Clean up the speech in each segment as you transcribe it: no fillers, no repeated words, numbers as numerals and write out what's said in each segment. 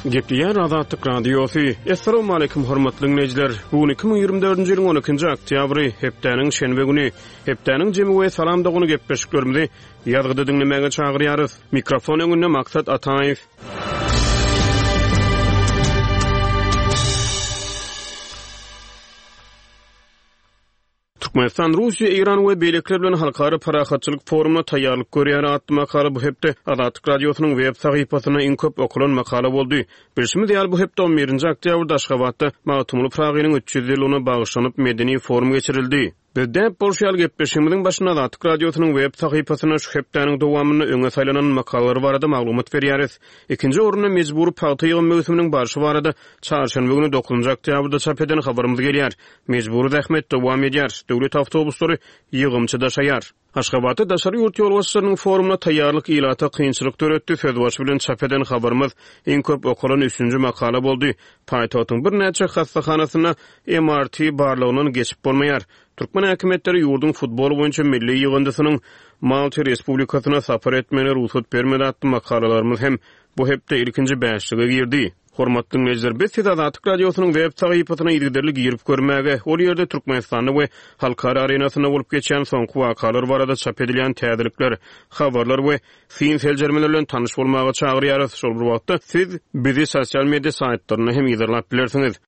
Gepleyen Azatlyk Radiosu. Assalamu alaykum hormatly dinleyijiler. Bugün 2024-nji ýylyň 12-nji oktýabry, hepdeniň şenbe güni. Hepdeniň jemy we salamdagyny gepleşiklerimizi ýazgyda dinlemäge çagyrýarys. Mikrofon öňünde Maksat Ataýew. Türkmenistan, Russiýa, Iran we beýlekler bilen halkara parahatçylyk forumuna taýýarlyk görýär atly makala bu hepde Azatlyk Radiosynyň web sahypasyna iň köp okulan makala boldy. Bilşimiz ýaly bu hepde 11-nji oktýabrda Aşgabatda Magtumly Pragynyň 300 ýylyna bagyşlanyp medeni forum geçirildi. Bizde bolşýal gepleşigimiziň başynda Azatlyk Radiosynyň web sahypasyna şu hepdeniň dowamyny öňe saýlanan makalary barada maglumat berýäris. Ikinji orunda mejburi paýta ýygyny möhüminiň barşy barada çarşamba güni 9-njy oktýabrda çap eden habarymyz gelýär. Mejburi zähmet dowam edýär. Döwlet awtobuslary ýygymçy daşaýar. Aşgabatda daşary ýurt ýolbaşçylarynyň forumuna taýýarlyk ilata kynçylyk töretdi. Söz bilen çap eden habarymyz iň köp okulan 3-nji makala boldy. Paýtagyň bir näçe hastahanasyna MRT barlygynyň geçip bolmaýar. Türkmen häkimetleri ýurdun futbol boýunça milli ýygyndysynyň Malta Respublikasyna sapar etmeni ruhsat bermedi atly makalalarymyz hem bu hepde ilkinji bäşlige girdi. Hormatly dinleyijiler, biz Azatlyk Radiosynyň web sahypasyna ýerderlik girip görmäge, ol ýerde Türkmenistanyň we halkara arenasyna bolup geçen soňky wakalar barada çap edilen täzelikler, habarlar we film seljermeler bilen tanyş bolmagy çagyrýarys. Şol bir wagtda siz bizi sosial media saýtlaryna hem ýerlap bilersiňiz.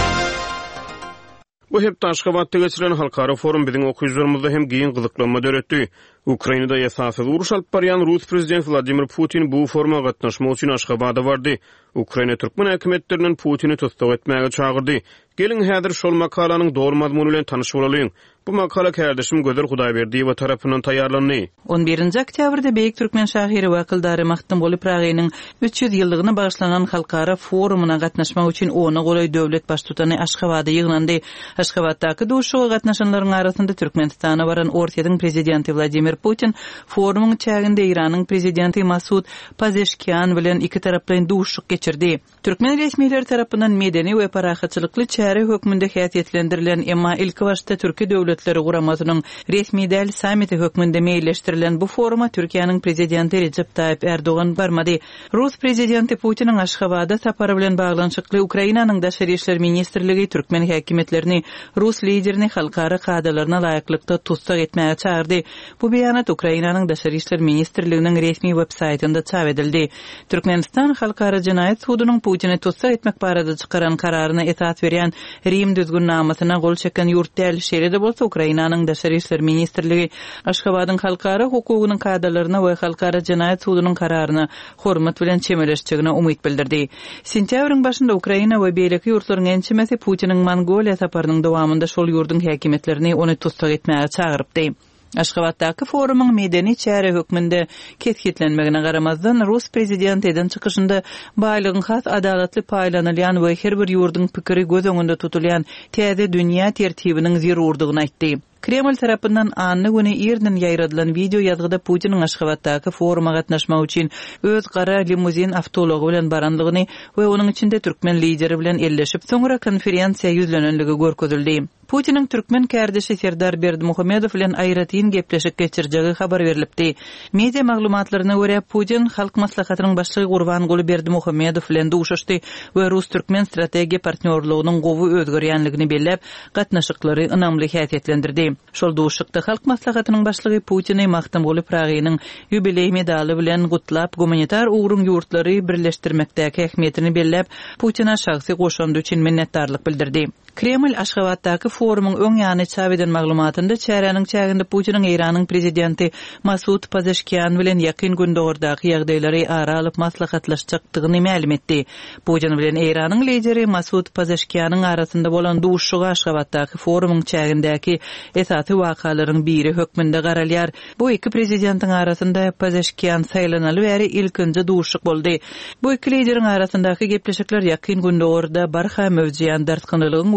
Bu hepde Aşgabatda geçirilen halkara forum biziň okuyjylarymyzda hem giň gyzyklanma döretdi. Ukrainada ýasasyz uruş alyp barýan Rus prezidenti Vladimir Putin bu foruma gatnaşmak üçin Aşgabatda bardy. Ukraina türkmen häkimetleriniň Putini tutsak etmäge çagyrdy. Gelin häzir şol makalanyň dogry mazmuny bilen tanyşyp bolalım. Bu makala kardeşim Gözer Hudaýberdiýew tarapyndan taýýarlandy. 11-nji oktýabrda Beýik Türkmen şahyry wakildary Magtumly Pragynyň 300 ýyllygyna bagyşlanan halkara forumuna gatnaşmak üçin ony golay döwlet baş tutany Aşgabatda ýyglandy. Aşgabatdaky duşuga gatnaşanlaryň arasynda Türkmenistana baran Ortaýadyň prezidenti Vladimir Putin forumuň çäginde Iranyň prezidenti Masud Pezeshkian bilen iki taraply duşuk geçirdi. Türkmen resmiýetleri tarapyndan medeni we parahatçylykly çäre hökmünde häsiýetlendirilen emma ilki başda Türkiýe döwletleri guramasynyň resmi däl samiti hökmünde meýilleşdirilen bu foruma Türkiýanyň prezidenti Recep Tayyip Erdogan barmady. Rus prezidenti Putiniň Aşgabatda sapary bilen baglanyşykly Ukrainanyň daşary işler ministrligi Türkmen häkimetlerini Rus liderini halkara kadalaryna laýyklykda tutsak etmäge çağırdy. Bu beýanat Ukrainanyň daşary işler ministrliginiň resmi web saýtynda çap edildi. Türkmenistan halkara jinaýat sudynyň Putini tutsak etmek barada çykaran kararyna etat berýän Rim düzgünnamesyna gol çeken ýurt däl şeýle bolsa Ukrainanyň daşary işler ministrligi Aşgabatyň halkara hukugynyň kadalaryna we halkara jinaýat sudynyň kararyna hormat bilen çemeleşjegine umyt bildirdi. Sentýabryň başynda Ukraina we beýleki ýurtlaryň ençemesi Putiniň Mongoliýa saparynyň dowamynda şol ýurdun häkimetlerini ony tutsak etmäge çagyrypdy. Aşgabatdaky forumuň medeni çäre hökmünde ketgitlenmegine garamazdan Rus prezidentinden çykyşynda baýlygyň has adalatly paýlanylýan we her bir ýurdun pikiri göz öňünde tutulýan täze dünýä tertibiniň zerurdygyny aýtdy. Kreml tarapyndan anny güni ýerden ýaýradylan video ýazgyda Putiniň Aşgabatdaky foruma gatnaşmak üçin öz gara limuzin awtology bilen baranlygyny we onuň içinde türkmen lideri bilen elleşip soňra konferensiýa ýüzlenenligi görkezildi. Putiniň türkmen kardeşi Serdar Berdimuhammedow bilen aýratyn gepleşik geçirjegi habar berilipdi. Media maglumatlaryna görä Putin halk maslahatynyň başlygy Gurbanguly Berdimuhammedow bilen duşuşdy we Rus-türkmen strategiýa partnerliginyň gowy özgerýänligini bellep gatnaşyklary ynamly häsiýetlendirdi. Şol duşukda halk maslahatynyň başlygy Putini Magtumly Pragynyň ýubiley medaly bilen gutlap humanitar ugrun ýurtlary birleşdirmekdäki ähmiýetini bellep Putina şahsy goşandy üçin minnetdarlyk bildirdi. Kreml Aşgabatdaky forumuň öň ýany çap eden maglumatynda çäreniň çäginde Putiniň Iranyň prezidenti Masud Pezeshkian bilen ýakyn gündäki ýagdaýlary ara alyp maslahatlaşjakdygyny ma'lum etdi. Putin bilen Iranyň lideri Masud Pezeshkianyň arasynda bolan duşuga Aşgabatdaky forumuň çägindäki esasy wakalaryň biri hökmünde garalýar. Bu iki prezidentiň arasynda Pezeshkian saýlanaly bäri ilkinji duşuk boldy. Bu iki lideriň arasyndaky gepleşikler ýakyn gündäwerde barha mewzuýan dartgynylygyň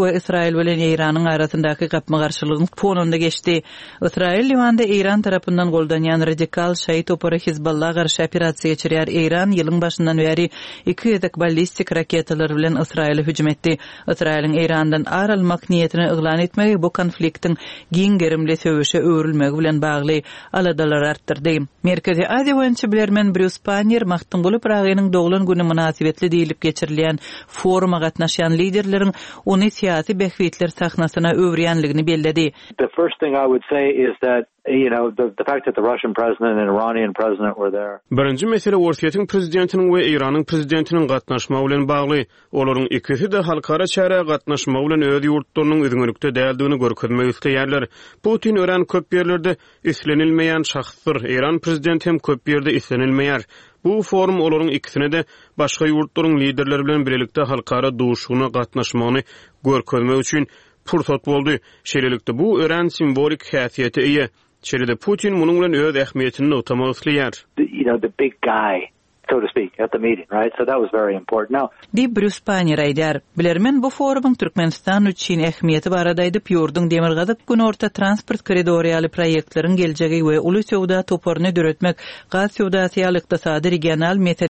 we Israil bilen Iranyň arasyndaky gapma-garşylygyň fonunda geçdi. Israil Livanda Iran tarapyndan goldanýan radikal şäýit opera Hizballah garşy operasiýa geçirýär. Iran ýylyň başyndan beri 2 ýedek ballistik raketalary bilen Israile hüjüm etdi. Israiliň Irandan aralmak niýetini yglan etmegi bu konfliktiň giň gerimli söwüşe öwrülmegi bilen bagly aladalar artdyrdy. Merkezi Aziýa boýunça bilermen Bruce Pannier maktun bolup Ragynyň doglan güni münasibetli diýilip geçirilýän foruma gatnaşan liderleriň ony syýasy behwitler sahnasyna öwrýänligini belledi. The first thing I would say is that the fact that the Russian president and Iranian president were there. Birinji mesele Orsiýetiň prezidentiniň we Iranyň prezidentiniň gatnaşmagy bilen bagly. Olaryň ikisi de halkara çäre gatnaşmagy bilen öz ýurtlarynyň üzüňlükde däldigini görkezmek isleýärler. Putin ören köp ýerlerde islenilmeýän şahsdyr. Iran prezidenti hem köp ýerde islenilmeýär. Bu forum olaryň ikisine de başga ýurtlaryň liderleri bilen birlikde halkara duşugyna gatnaşmagyny görkezmek üçin pursat boldy. Şeýlelikde bu ören simbolik häsiýete ýa. Şeýle Putin munyň bilen öz ähmiýetini notamagy isleýär. The big guy, so to speak, at the meeting, right? So that was very important. Now, Bruce Pannier aýdar. Bilermen bu forumyň Türkmenistan üçin ähmiýeti barada aýdyp ýurdun demirgazyk gün orta transport koridory ýaly proýektleriň geljegi we uly sowda toparyny döretmek, gaz sowdasy ýaly ykdysady regional